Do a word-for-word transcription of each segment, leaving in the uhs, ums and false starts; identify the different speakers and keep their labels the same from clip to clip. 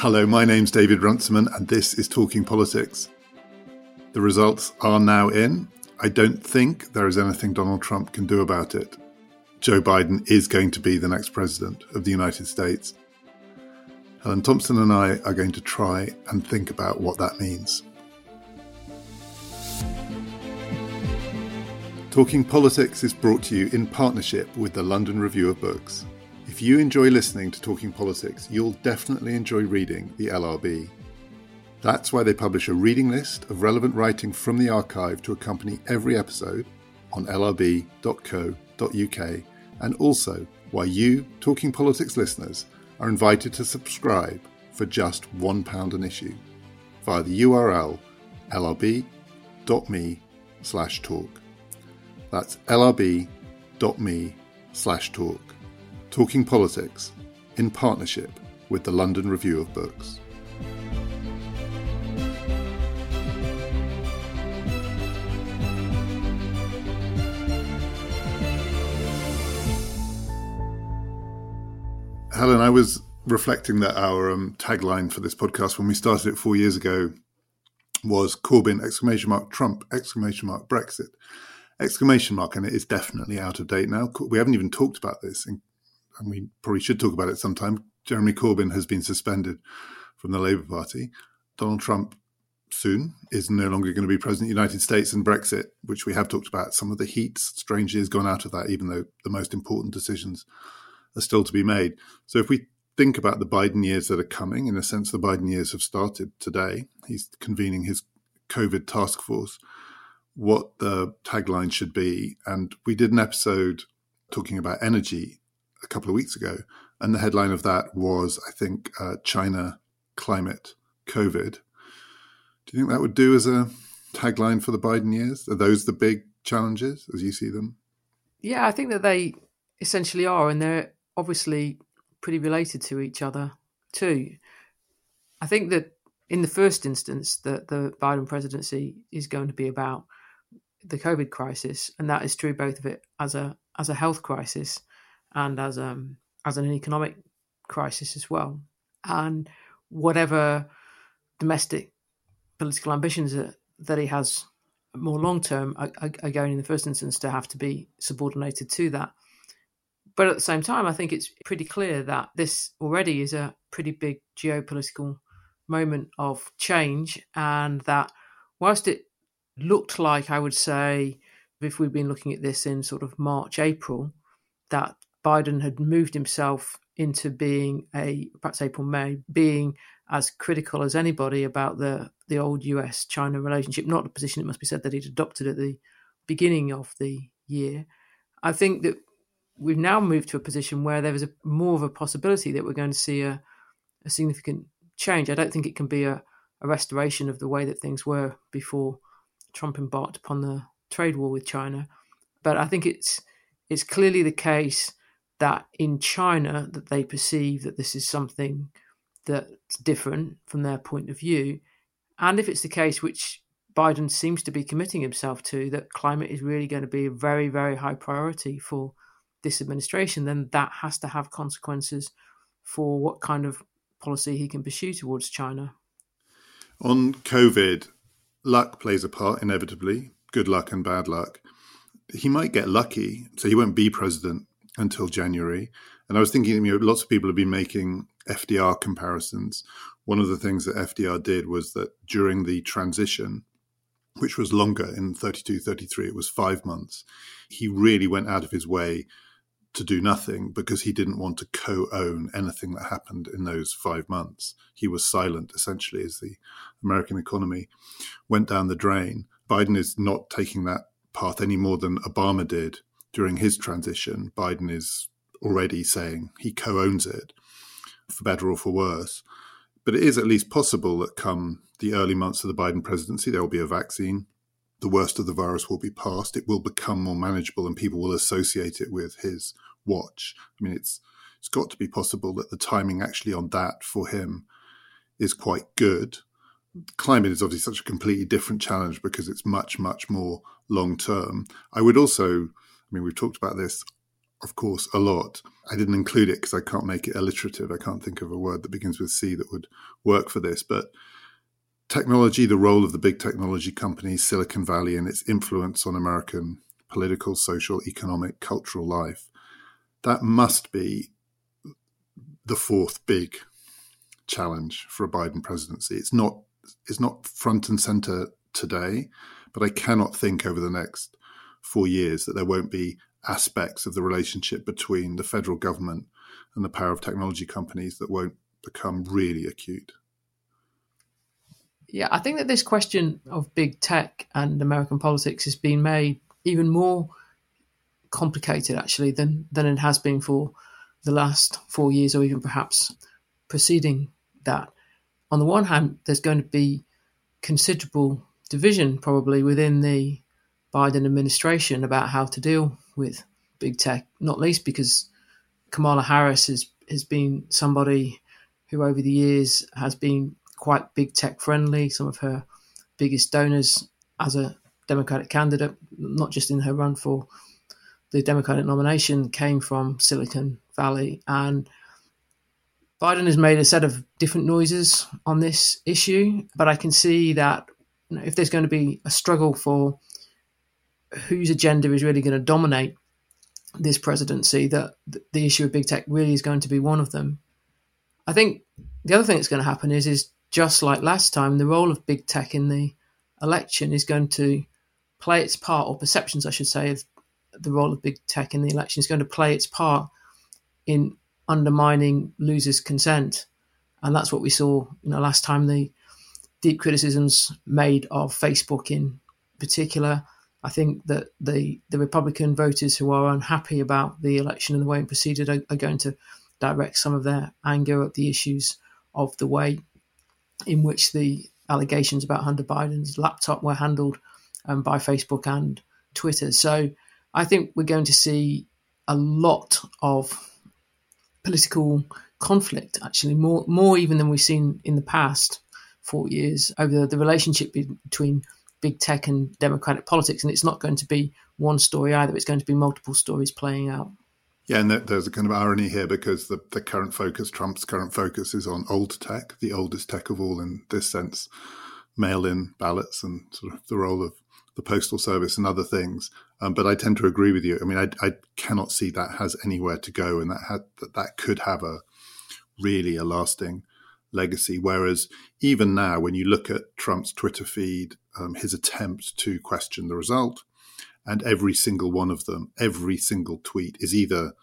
Speaker 1: Hello, my name's David Runciman and this is Talking Politics. The results are now in. I don't think there is anything Donald Trump can do about it. Joe Biden is going to be the next president of the United States. Helen Thompson and I are going to try and think about what that means. Talking Politics is brought to you in partnership with the London Review of Books. If you enjoy listening to Talking Politics, you'll definitely enjoy reading the L R B. That's why they publish a reading list of relevant writing from the archive to accompany every episode on l r b dot co dot u k, and also why you, Talking Politics listeners, are invited to subscribe for just one pound an issue via the U R L l r b dot m e slash talk. That's l r b dot m e slash talk. Talking Politics, in partnership with the London Review of Books. Helen, I was reflecting that our um, tagline for this podcast when we started it four years ago was Corbyn, exclamation mark, Trump, exclamation mark, Brexit, exclamation mark, and it is definitely out of date now. We haven't even talked about this, and we probably should talk about it sometime. Jeremy Corbyn has been suspended from the Labour Party. Donald Trump soon is no longer going to be president of the United States, and Brexit, which we have talked about, some of the heat strangely has gone out of that, even though the most important decisions are still to be made. So if we think about the Biden years that are coming, in a sense, the Biden years have started today. He's convening his COVID task force, what the tagline should be. And we did an episode talking about energy a couple of weeks ago, and the headline of that was, I think, uh, China, climate, COVID. Do you think that would do as a tagline for the Biden years? Are those the big challenges as you see them?
Speaker 2: Yeah, I think that they essentially are, and they're obviously pretty related to each other too. I think that in the first instance, that the Biden presidency is going to be about the COVID crisis, and that is true both of it as a as a health crisis and as um as an economic crisis as well. And whatever domestic political ambitions that, that he has more long term are, are going in the first instance to have to be subordinated to that. But at the same time, I think it's pretty clear that this already is a pretty big geopolitical moment of change, and that whilst it looked like, I would say, if we've been looking at this in sort of March, April, that Biden had moved himself into being a, perhaps April, May, being as critical as anybody about the, the old U S China relationship, not the position, it must be said, that he'd adopted at the beginning of the year. I think that we've now moved to a position where there is a, more of a possibility that we're going to see a, a significant change. I don't think it can be a, a restoration of the way that things were before Trump embarked upon the trade war with China. But I think it's it's clearly the case that in China that they perceive that this is something that's different from their point of view. And if it's the case, which Biden seems to be committing himself to, that climate is really going to be a very, very high priority for this administration, then that has to have consequences for what kind of policy he can pursue towards China.
Speaker 1: On COVID, luck plays a part, inevitably, good luck and bad luck. He might get lucky, so he won't be president until January. And I was thinking, you know, lots of people have been making F D R comparisons. One of the things that F D R did was that during the transition, which was longer in thirty-two, thirty-three, it was five months, he really went out of his way to do nothing because he didn't want to co-own anything that happened in those five months. He was silent, essentially, as the American economy went down the drain. Biden is not taking that path any more than Obama did during his transition. Biden is already saying he co-owns it, for better or for worse. But it is at least possible that come the early months of the Biden presidency, there will be a vaccine. The worst of the virus will be past. It will become more manageable and people will associate it with his watch. I mean, it's it's got to be possible that the timing actually on that for him is quite good. Climate is obviously such a completely different challenge because it's much, much more long term. I would also, I mean, we've talked about this, of course, a lot. I didn't include it because I can't make it alliterative. I can't think of a word that begins with C that would work for this. But technology, the role of the big technology companies, Silicon Valley, and its influence on American political, social, economic, cultural life, that must be the fourth big challenge for a Biden presidency. It's not, it's not front and center today, but I cannot think over the next four years that there won't be aspects of the relationship between the federal government and the power of technology companies that won't become really acute.
Speaker 2: Yeah, I think that this question of big tech and American politics has been made even more complicated, actually, than, than it has been for the last four years or even perhaps preceding that. On the one hand, there's going to be considerable division probably within the Biden administration about how to deal with big tech, not least because Kamala Harris has, has been somebody who over the years has been quite big tech friendly. Some of her biggest donors as a Democratic candidate, not just in her run for the Democratic nomination, came from Silicon Valley. And Biden has made a set of different noises on this issue, but I can see that, you know, if there's going to be a struggle for whose agenda is really going to dominate this presidency, that the issue of big tech really is going to be one of them. I think the other thing that's going to happen is, is just like last time, the role of big tech in the election is going to play its part, or perceptions, I should say, of the role of big tech in the election is going to play its part in undermining losers' consent. And that's what we saw, you know, last time, the deep criticisms made of Facebook in particular. I think that the, the Republican voters who are unhappy about the election and the way it proceeded are, are going to direct some of their anger at the issues of the way in which the allegations about Hunter Biden's laptop were handled um, by Facebook and Twitter. So I think we're going to see a lot of political conflict, actually, more more even than we've seen in the past four years over the relationship between big tech and democratic politics. And it's not going to be one story either. It's going to be multiple stories playing out.
Speaker 1: Yeah, and there's a kind of irony here because the, the current focus, Trump's current focus is on old tech, the oldest tech of all in this sense, mail-in ballots and sort of the role of the Postal Service and other things. Um, but I tend to agree with you. I mean, I, I cannot see that has anywhere to go, and that had, that, that could have a really a lasting legacy. Whereas even now, when you look at Trump's Twitter feed, um, his attempt to question the result, and every single one of them, every single tweet is either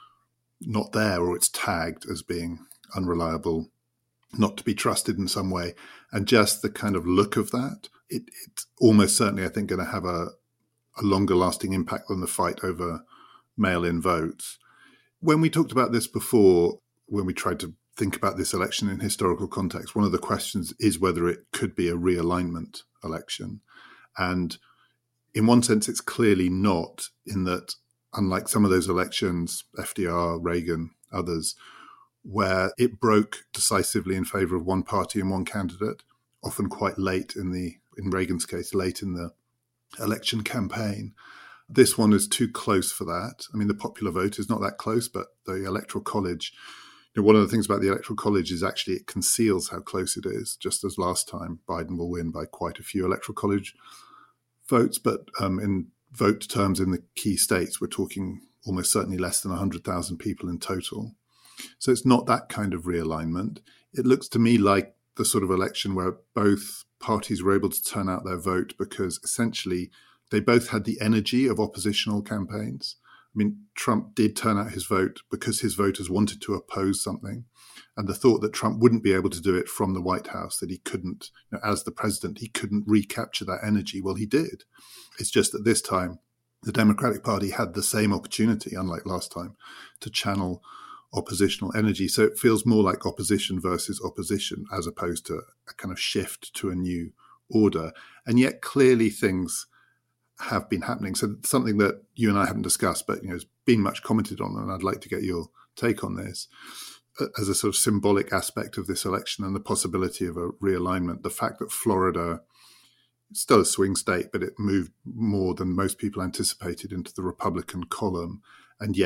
Speaker 1: not there or it's tagged as being unreliable, not to be trusted in some way. And just the kind of look of that, it, it's almost certainly, I think, going to have a, a longer lasting impact than the fight over mail-in votes. When we talked about this before, when we tried to think about this election in historical context, one of the questions is whether it could be a realignment election. And in one sense, it's clearly not, in that, unlike some of those elections, F D R, Reagan, others, where it broke decisively in favor of one party and one candidate, often quite late in the, in Reagan's case, late in the election campaign. This one is too close for that. I mean, the popular vote is not that close, but the Electoral College, you know, one of the things about the Electoral College is actually it conceals how close it is, just as last time Biden will win by quite a few Electoral College votes. But um, in vote terms in the key states, we're talking almost certainly less than one hundred thousand people in total. So it's not that kind of realignment. It looks to me like the sort of election where both parties were able to turn out their vote because essentially they both had the energy of oppositional campaigns. I mean, Trump did turn out his vote because his voters wanted to oppose something. And the thought that Trump wouldn't be able to do it from the White House, that he couldn't, you know, as the president, he couldn't recapture that energy. Well, he did. It's just that this time, the Democratic Party had the same opportunity, unlike last time, to channel oppositional energy. So it feels more like opposition versus opposition as opposed to a kind of shift to a new order. And yet clearly things have been happening. So something that you and I haven't discussed, but you know, has been much commented on, and I'd like to get your take on this, as a sort of symbolic aspect of this election and the possibility of a realignment. The fact that Florida, still a swing state, but it moved more than most people anticipated into the Republican column. And yet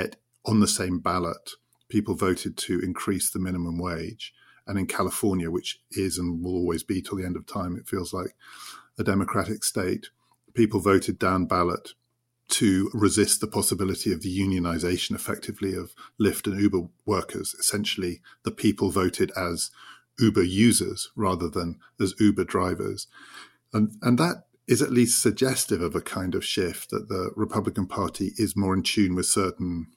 Speaker 1: on the same ballot, people voted to increase the minimum wage. And in California, which is and will always be till the end of time, it feels like a democratic state, people voted down ballot to resist the possibility of the unionization effectively of Lyft and Uber workers. Essentially, the people voted as Uber users rather than as Uber drivers. And, and that is at least suggestive of a kind of shift, that the Republican Party is more in tune with certain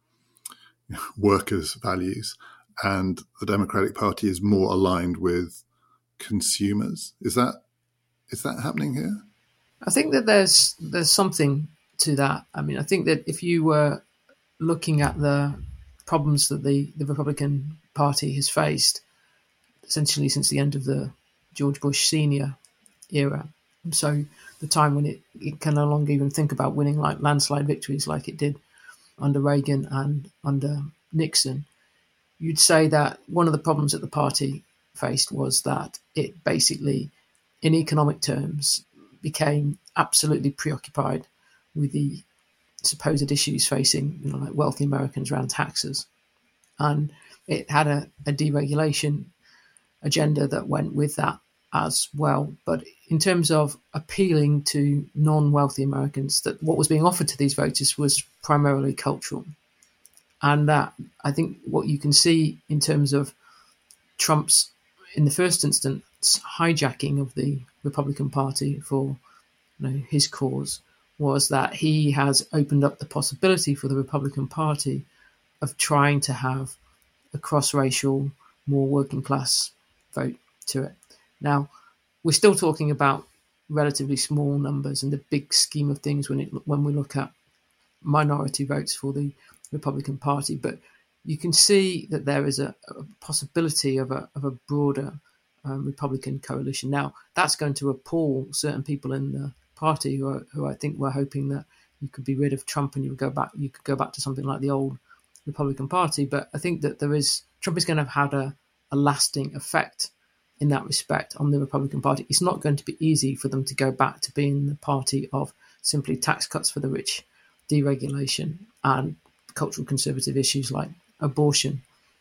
Speaker 1: workers' values and the Democratic Party is more aligned with consumers. Is that is that happening here?
Speaker 2: I think that there's there's something to that. I mean, I think that if you were looking at the problems that the, the Republican Party has faced, essentially since the end of the George Bush Senior era, so the time when it, it can no longer even think about winning like landslide victories like it did under Reagan and under Nixon, you'd say that one of the problems that the party faced was that it basically, in economic terms, became absolutely preoccupied with the supposed issues facing, you know, like wealthy Americans around taxes. And it had a, a deregulation agenda that went with that as well. But in terms of appealing to non-wealthy Americans, that what was being offered to these voters was primarily cultural. And that, I think, what you can see in terms of Trump's, in the first instance, hijacking of the Republican Party for, you know, his cause, was that he has opened up the possibility for the Republican Party of trying to have a cross-racial, more working-class vote to it. Now, we're still talking about relatively small numbers in the big scheme of things when it when we look at minority votes for the Republican Party, but you can see that there is a, a possibility of a of a broader um, Republican coalition. Now, that's going to appall certain people in the party who are, who I think were hoping that you could be rid of Trump and you would go back. You could go back to something like the old Republican Party. But I think that there is Trump is going to have had a, a lasting effect in that respect on the Republican Party. It's not going to be easy for them to go back to being the party of simply tax cuts for the rich, deregulation, and cultural conservative issues like abortion.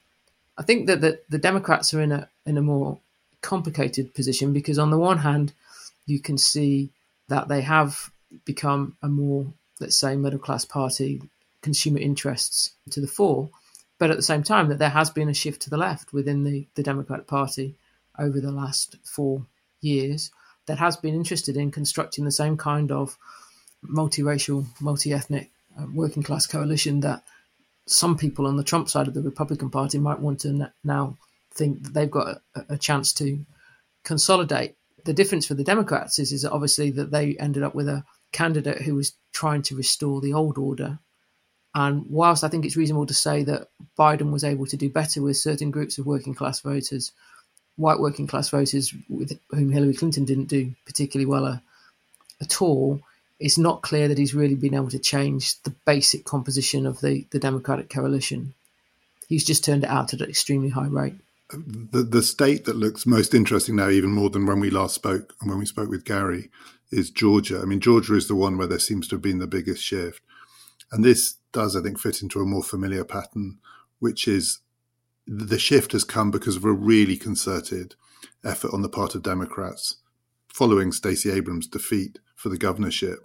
Speaker 2: I think that the, the Democrats are in a in a more complicated position because on the one hand, you can see that they have become a more, let's say, middle-class party, consumer interests to the fore, but at the same time that there has been a shift to the left within the, the Democratic Party over the last four years that has been interested in constructing the same kind of multiracial, multi-ethnic, uh, working-class coalition that some people on the Trump side of the Republican Party might want to now think that they've got a, a chance to consolidate. The difference for the Democrats is, is obviously that they ended up with a candidate who was trying to restore the old order. And whilst I think it's reasonable to say that Biden was able to do better with certain groups of working class voters, white working class voters with whom Hillary Clinton didn't do particularly well uh, at all, it's not clear that he's really been able to change the basic composition of the, the Democratic coalition. He's just turned it out at an extremely high rate.
Speaker 1: The the state that looks most interesting now, even more than when we last spoke and when we spoke with Gary, is Georgia. I mean, Georgia is the one where there seems to have been the biggest shift. And this does, I think, fit into a more familiar pattern, which is the shift has come because of a really concerted effort on the part of Democrats following Stacey Abrams' defeat for the governorship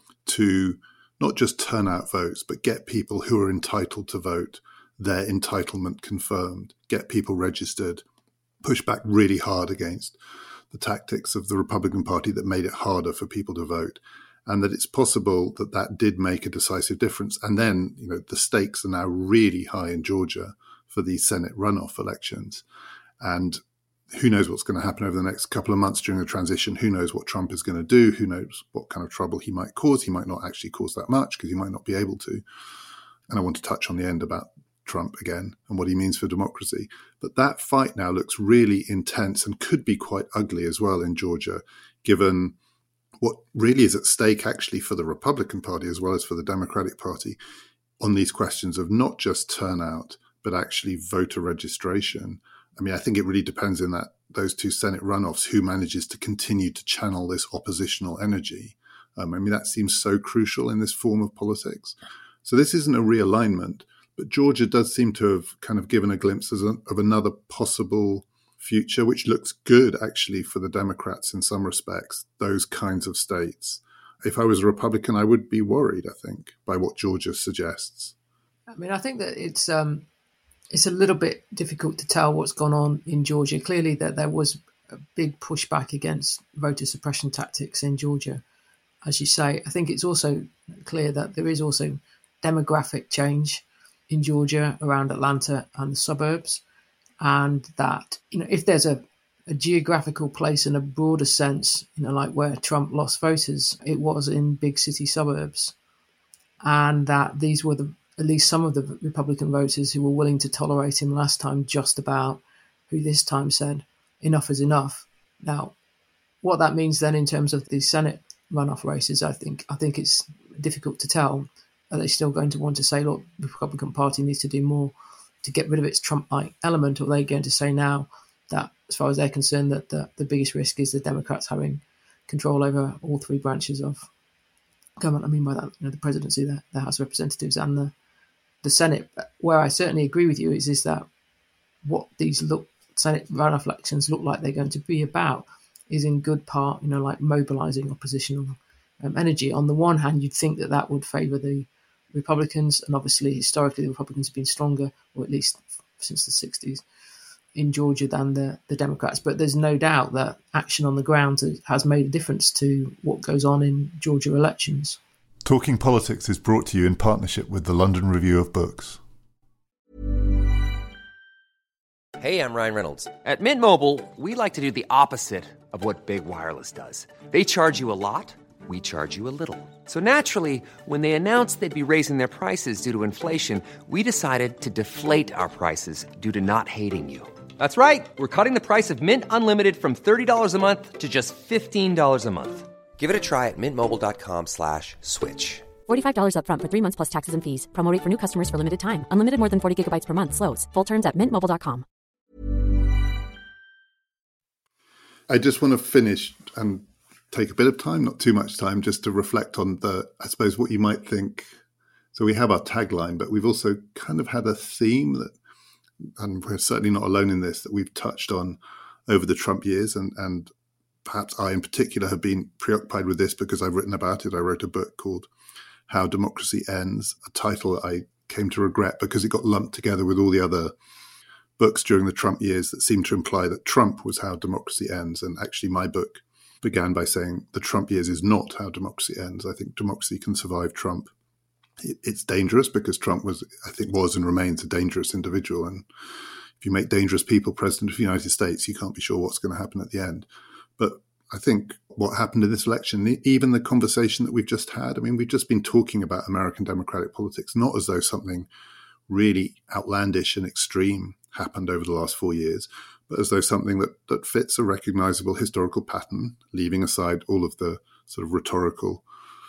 Speaker 1: to not just turn out votes, but get people who are entitled to vote, their entitlement confirmed, get people registered, push back really hard against the tactics of the Republican Party that made it harder for people to vote. And that it's possible that that did make a decisive difference. And then, you know, the stakes are now really high in Georgia for these Senate runoff elections. And who knows what's going to happen over the next couple of months during the transition? Who knows what Trump is going to do? Who knows what kind of trouble he might cause? He might not actually cause that much because he might not be able to. And I want to touch on the end about Trump again and what he means for democracy. But that fight now looks really intense and could be quite ugly as well in Georgia, given what really is at stake actually for the Republican Party as well as for the Democratic Party on these questions of not just turnout, but actually voter registration. I mean, I think it really depends in that those two Senate runoffs, who manages to continue to channel this oppositional energy. Um, I mean, that seems so crucial in this form of politics. So this isn't a realignment, But Georgia does seem to have kind of given a glimpse of another possible future, which looks good, actually, for the Democrats in some respects, those kinds of states. If I was a Republican, I would be worried, I think, by what Georgia suggests.
Speaker 2: I mean, I think that it's um, it's a little bit difficult to tell what's gone on in Georgia. Clearly, that there was a big pushback against voter suppression tactics in Georgia. As you say, I think it's also clear that there is also demographic change in Georgia around Atlanta and the suburbs, and that, you know, if there's a, a geographical place in a broader sense, you know, like where Trump lost voters, it was in big city suburbs, and that these were the at least some of the Republican voters who were willing to tolerate him last time just about, who this time said enough is enough. Now, what that means then in terms of the Senate runoff races, I think I think it's difficult to tell. Are they still going to want to say, look, the Republican Party needs to do more to get rid of its Trump-like element, or are they going to say now that, as far as they're concerned, that the, the biggest risk is the Democrats having control over all three branches of government? I mean by that, you know, the presidency, the, the House of Representatives, and the the Senate. Where I certainly agree with you is is that what these look Senate runoff elections look like they're going to be about is in good part, you know, like mobilizing oppositional um, energy. On the one hand, you'd think that that would favor the Republicans, and obviously historically the Republicans have been stronger, or at least since the sixties, in Georgia than the, the Democrats. But there's no doubt that action on the ground has made a difference to what goes on in Georgia elections.
Speaker 1: Talking Politics is brought to you in partnership with the London Review of Books.
Speaker 3: Hey, I'm Ryan Reynolds. At Mint Mobile, we like to do the opposite of what Big Wireless does. They charge you a lot. We charge you a little. So naturally, when they announced they'd be raising their prices due to inflation, we decided to deflate our prices due to not hating you. That's right. We're cutting the price of Mint Unlimited from thirty dollars a month to just fifteen dollars a month. Give it a try at mintmobile.com slash switch.
Speaker 4: forty-five dollars up front for three months plus taxes and fees. Promo rate for new customers for limited time. Unlimited more than forty gigabytes per month. Slows full terms at mint mobile dot com.
Speaker 1: I just want to finish and take a bit of time, not too much time, just to reflect on the, I suppose, what you might think. So we have our tagline, but we've also kind of had a theme that, and we're certainly not alone in this, that we've touched on over the Trump years. And, and perhaps I in particular have been preoccupied with this because I've written about it. I wrote a book called How Democracy Ends, a title that I came to regret because it got lumped together with all the other books during the Trump years that seemed to imply that Trump was how democracy ends. And actually my book began by saying the Trump years is not how democracy ends. I think democracy can survive Trump. It's dangerous because Trump was, I think, was and remains a dangerous individual. And if you make dangerous people president of the United States, you can't be sure what's going to happen at the end. But I think what happened in this election, even the conversation that we've just had, I mean, we've just been talking about American democratic politics, not as though something really outlandish and extreme happened over the last four years, but as though something that, that fits a recognizable historical pattern, leaving aside all of the sort of rhetorical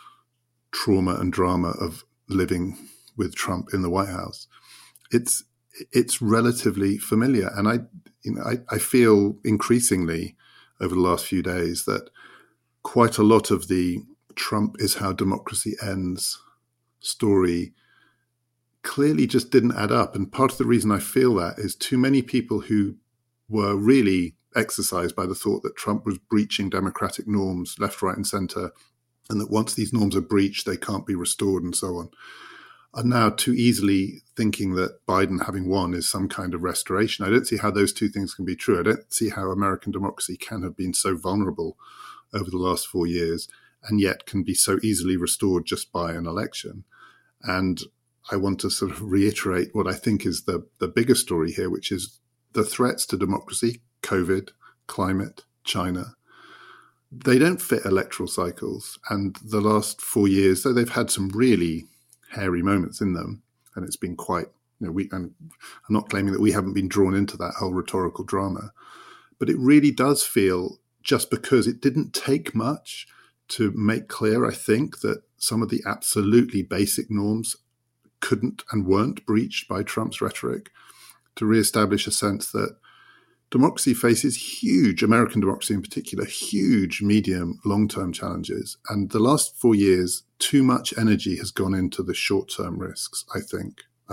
Speaker 1: trauma and drama of living with Trump in the White House. It's it's relatively familiar. And I you know I, I feel increasingly over the last few days that quite a lot of the Trump is how democracy ends story clearly just didn't add up. And part of the reason I feel that is too many people who were really exercised by the thought that Trump was breaching democratic norms left, right, and center, and that once these norms are breached, they can't be restored and so on, are now too easily thinking that Biden having won is some kind of restoration. I don't see how those two things can be true. I don't see how American democracy can have been so vulnerable over the last four years and yet can be so easily restored just by an election. And I want to sort of reiterate what I think is the, the bigger story here, which is the threats to democracy, COVID, climate, China. They don't fit electoral cycles. And the last four years, though they've had some really hairy moments in them, and it's been quite, you know, we, and I'm not claiming that we haven't been drawn into that whole rhetorical drama, but it really does feel, just because it didn't take much to make clear, I think, that some of the absolutely basic norms couldn't and weren't breached by Trump's rhetoric, to reestablish a sense that democracy faces huge, American democracy in particular, huge medium, long-term challenges. And the last four years, too much energy has gone into the short-term risks, I think. I,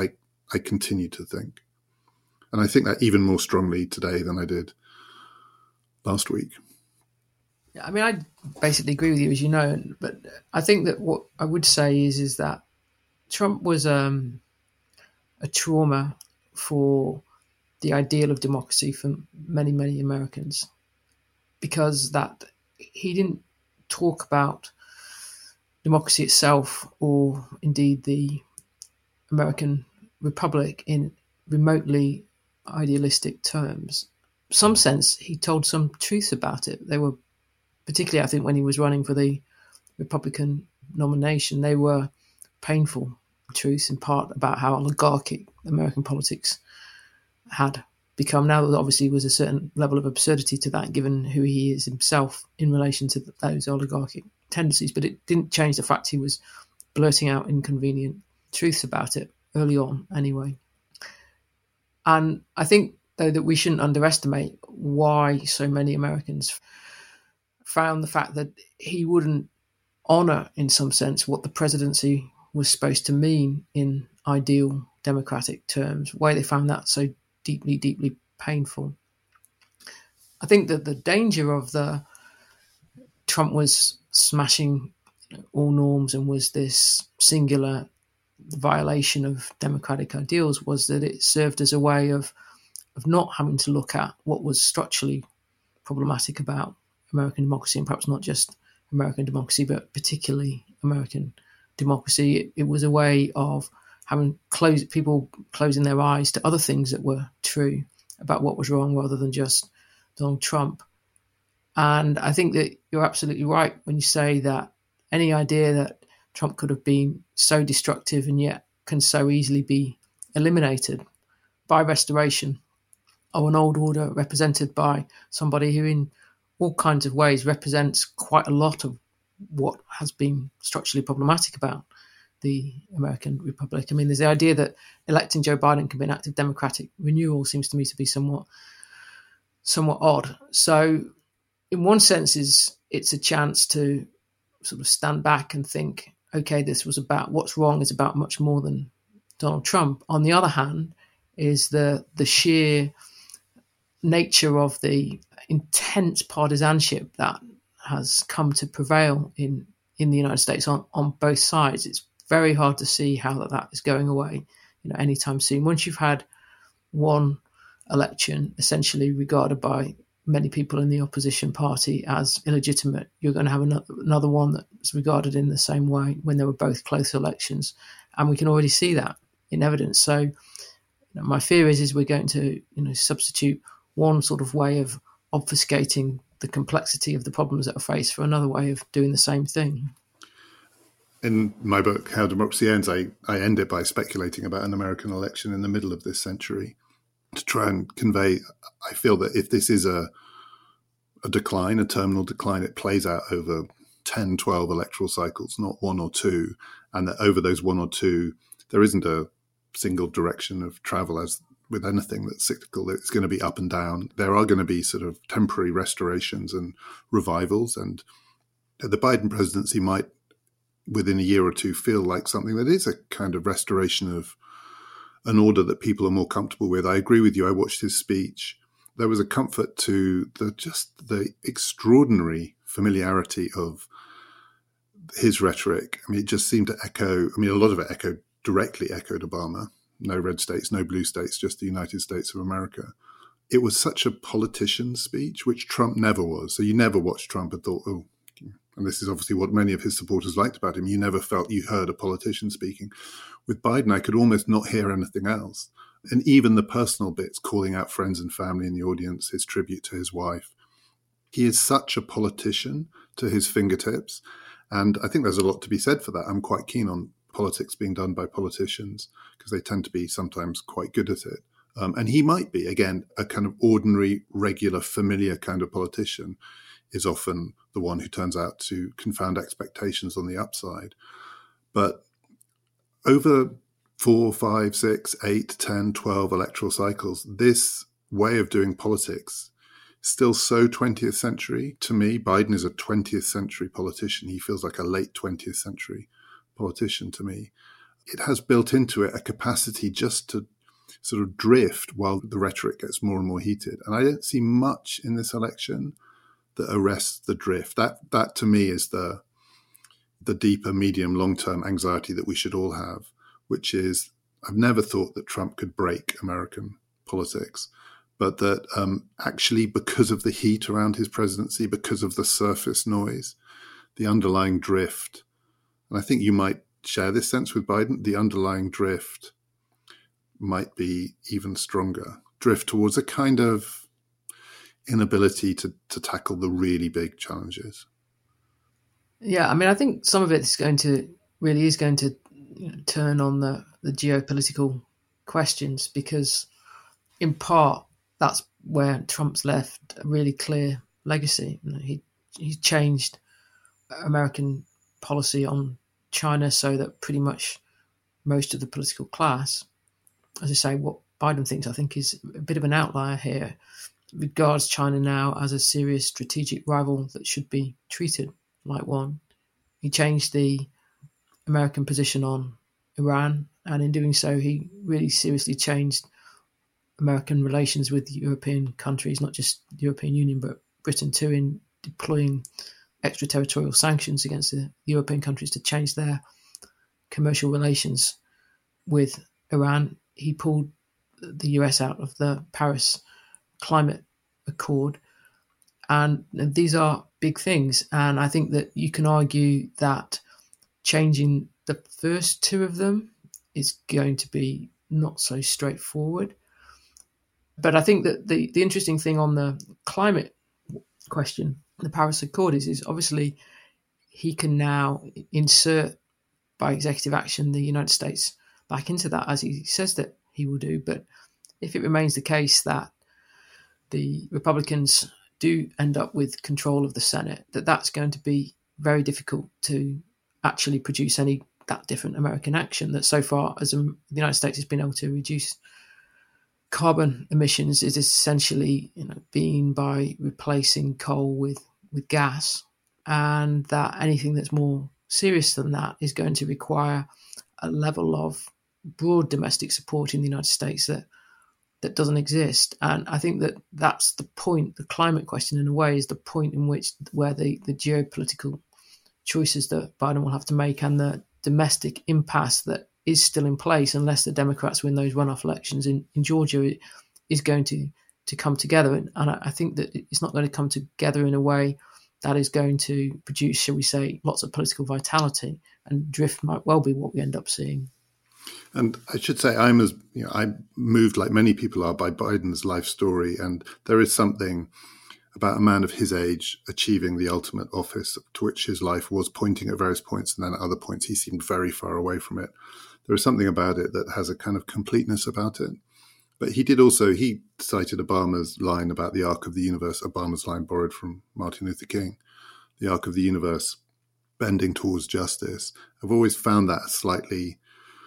Speaker 1: I continue to think. And I think that even more strongly today than I did last week.
Speaker 2: Yeah, I mean, I basically agree with you, as you know, but I think that what I would say is is that Trump was um, a trauma for the ideal of democracy for many, many Americans, because that he didn't talk about democracy itself or indeed the American Republic in remotely idealistic terms. In some sense, he told some truth about it. They were, particularly I think when he was running for the Republican nomination, they were painful truths in part about how oligarchic American politics had become. Now there obviously was a certain level of absurdity to that given who he is himself in relation to those oligarchic tendencies, but it didn't change the fact he was blurting out inconvenient truths about it early on anyway. And I think, though, that we shouldn't underestimate why so many Americans found the fact that he wouldn't honour, in some sense, what the presidency was supposed to mean in ideal democratic terms, why they found that so deeply, deeply painful. I think that the danger of the Trump was smashing all norms and was this singular violation of democratic ideals was that it served as a way of of not having to look at what was structurally problematic about American democracy, and perhaps not just American democracy, but particularly American democracy. It, it was a way of having close, people closing their eyes to other things that were true about what was wrong rather than just Donald Trump. And I think that you're absolutely right when you say that any idea that Trump could have been so destructive and yet can so easily be eliminated by restoration of an old order represented by somebody who in all kinds of ways represents quite a lot of what has been structurally problematic about the American Republic. I mean, there's the idea that electing Joe Biden can be an act of democratic renewal seems to me to be somewhat somewhat odd. So in one sense, is it's a chance to sort of stand back and think, okay, this was about what's wrong is about much more than Donald Trump. On the other hand, is the the sheer nature of the intense partisanship that has come to prevail in, in the United States on, on both sides. It's very hard to see how that, that is going away, you know, anytime soon. Once you've had one election essentially regarded by many people in the opposition party as illegitimate, you're going to have another, another one that's regarded in the same way when they were both close elections. And we can already see that in evidence. So you know, my fear is, is we're going to you know, substitute one sort of way of obfuscating the complexity of the problems that are faced for another way of doing the same thing.
Speaker 1: In my book, How Democracy Ends, I, I end it by speculating about an American election in the middle of this century to try and convey, I feel that if this is a a decline, a terminal decline, it plays out over ten, twelve electoral cycles, not one or two, and that over those one or two, there isn't a single direction of travel as with anything that's cyclical. It's going to be up and down. There are going to be sort of temporary restorations and revivals, and the Biden presidency might, within a year or two, feel like something that is a kind of restoration of an order that people are more comfortable with. I agree with you. I watched his speech. There was a comfort to the just the extraordinary familiarity of his rhetoric. I mean, it just seemed to echo, I mean, a lot of it echoed, directly echoed Obama. No red states, no blue states, just the United States of America. It was such a politician speech, which Trump never was. So you never watched Trump and thought, oh, and this is obviously what many of his supporters liked about him. You never felt you heard a politician speaking. With Biden, I could almost not hear anything else. And even the personal bits, calling out friends and family in the audience, his tribute to his wife. He is such a politician to his fingertips. And I think there's a lot to be said for that. I'm quite keen on politics being done by politicians because they tend to be sometimes quite good at it. Um, and he might be, again, a kind of ordinary, regular, familiar kind of politician is often the one who turns out to confound expectations on the upside. But over four, five, six, eight, ten, twelve electoral cycles, this way of doing politics is still so twentieth century. To me, Biden is a twentieth century politician. He feels like a late twentieth century politician to me. it has built into it a capacity just to sort of drift while the rhetoric gets more and more heated. And I don't see much in this election that arrests the drift. That, that to me is the the deeper, medium, long-term anxiety that we should all have, which is I've never thought that Trump could break American politics, but that um, actually because of the heat around his presidency, because of the surface noise, the underlying drift, and I think you might share this sense with Biden, the underlying drift might be even stronger, drift towards a kind of inability to, to tackle the really big challenges.
Speaker 2: Yeah, I mean, I think some of it is going to, really is going to you know, turn on the, the geopolitical questions, because in part, that's where Trump's left a really clear legacy. You know, he he changed American policy on China so that pretty much most of the political class, as I say, what Biden thinks, I think, is a bit of an outlier here, regards China now as a serious strategic rival that should be treated like one. He changed the American position on Iran, and in doing so, he really seriously changed American relations with European countries, not just the European Union, but Britain too, in deploying extraterritorial sanctions against the European countries to change their commercial relations with Iran. He pulled the U S out of the Paris Climate Accord. And these are big things. And I think that you can argue that changing the first two of them is going to be not so straightforward. But I think that the, the interesting thing on the climate question, the Paris Accord, is, is obviously he can now insert by executive action the United States back into that, as he says that he will do. But if it remains the case that the Republicans do end up with control of the Senate, that that's going to be very difficult to actually produce any that different American action. That so far as um, the United States has been able to reduce carbon emissions is essentially, you know, being by replacing coal with, with gas, and that anything that's more serious than that is going to require a level of broad domestic support in the United States that that doesn't exist. And I think that that's the point. The climate question, in a way, is the point in which where the, the geopolitical choices that Biden will have to make and the domestic impasse that is still in place unless the Democrats win those runoff elections in, in Georgia is going to, to come together. And, and I think that it's not going to come together in a way that is going to produce, shall we say, lots of political vitality, and drift might well be what we end up seeing.
Speaker 1: And I should say, I'm as you know, I'm moved like many people are by Biden's life story, and there is something about a man of his age achieving the ultimate office to which his life was pointing at various points, and then at other points he seemed very far away from it. There is something about it that has a kind of completeness about it. But he did also, he cited Obama's line about the arc of the universe, Obama's line borrowed from Martin Luther King, the arc of the universe bending towards justice. I've always found that a slightly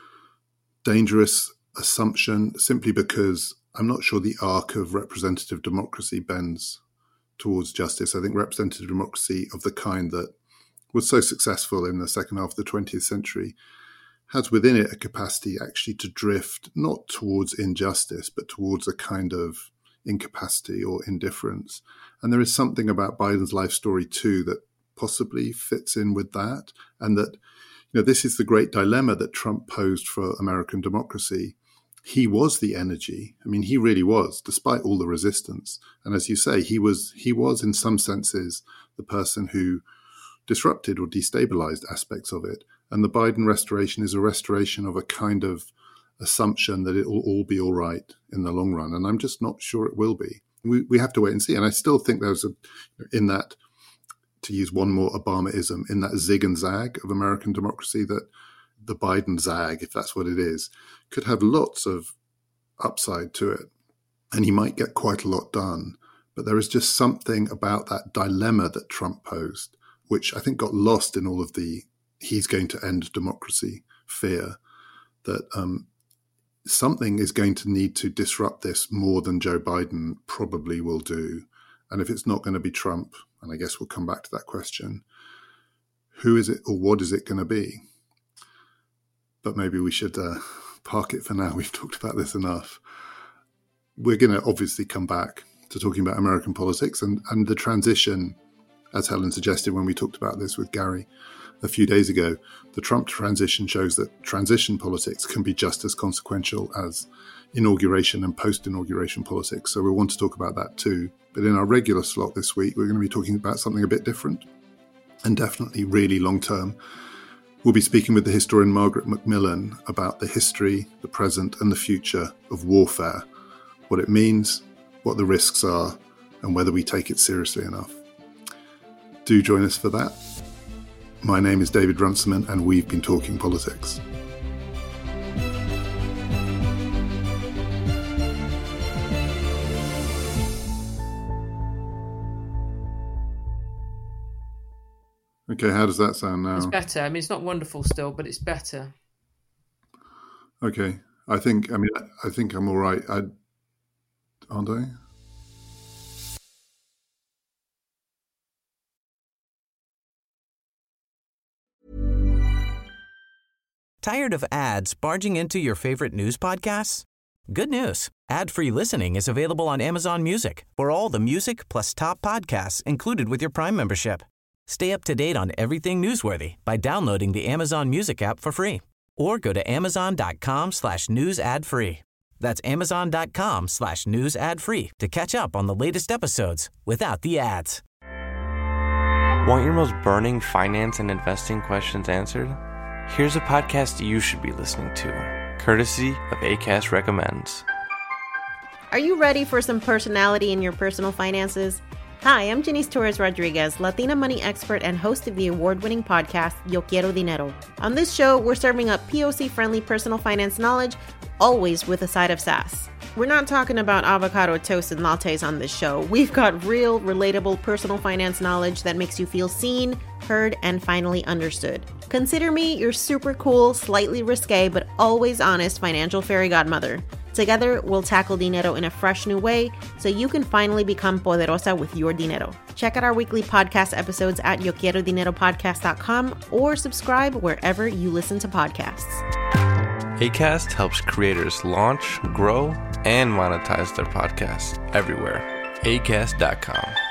Speaker 1: dangerous assumption, simply because I'm not sure the arc of representative democracy bends towards justice. I think representative democracy of the kind that was so successful in the second half of the twentieth century has within it a capacity actually to drift not towards injustice, but towards a kind of incapacity or indifference. And there is something about Biden's life story too that possibly fits in with that. And that, you know, this is the great dilemma that Trump posed for American democracy. He was the energy. I mean, he really was, despite all the resistance. And as you say, he was, he was in some senses the person who disrupted or destabilized aspects of it. And the Biden restoration is a restoration of a kind of assumption that it will all be all right in the long run. And I'm just not sure it will be. We we have to wait and see. And I still think there's a, in that, to use one more Obamaism, in that zig and zag of American democracy, that the Biden zag, if that's what it is, could have lots of upside to it. And he might get quite a lot done. But there is just something about that dilemma that Trump posed, which I think got lost in all of the he's going to end democracy fear, that um, something is going to need to disrupt this more than Joe Biden probably will do. And if it's not going to be Trump, and I guess we'll come back to that question, who is it or what is it going to be? but maybe we should uh, park it for now. We've talked about this enough. We're going to obviously come back to talking about American politics and, and the transition, as Helen suggested when we talked about this with Gary a few days ago. The Trump transition shows that transition politics can be just as consequential as inauguration and post-inauguration politics. So we want to talk about that too. But in our regular slot this week, we're going to be talking about something a bit different and definitely really long-term. We'll be speaking with the historian Margaret Macmillan about the history, the present and the future of warfare, what it means, what the risks are, and whether we take it seriously enough. Do join us for that. My name is David Runciman, and we've been talking politics. Okay, how does that sound now?
Speaker 2: It's better. I mean, it's not wonderful still, but it's better.
Speaker 1: Okay, I think. I mean, I think I'm all right. I, aren't I?
Speaker 5: Tired of ads barging into your favorite news podcasts? Good news. Ad-free listening is available on Amazon Music for all the music plus top podcasts included with your Prime membership. Stay up to date on everything newsworthy by downloading the Amazon Music app for free or go to amazon.com slash news ad free. That's amazon.com slash news ad free to catch up on the latest episodes without the ads.
Speaker 6: Want your most burning finance and investing questions answered? Here's a podcast you should be listening to, courtesy of Acast Recommends.
Speaker 7: Are you ready for some personality in your personal finances? Hi, I'm Janice Torres Rodriguez, Latina money expert and host of the award-winning podcast, Yo Quiero Dinero. On this show, we're serving up P O C-friendly personal finance knowledge, always with a side of sass. We're not talking about avocado toast and lattes on this show. We've got real, relatable personal finance knowledge that makes you feel seen, heard, and finally understood. Consider me your super cool, slightly risque, but always honest financial fairy godmother. Together, we'll tackle dinero in a fresh new way so you can finally become poderosa with your dinero. Check out our weekly podcast episodes at yo quiero dinero podcast dot com or subscribe wherever you listen to podcasts.
Speaker 6: Acast helps creators launch, grow, and monetize their podcasts everywhere. acast dot com.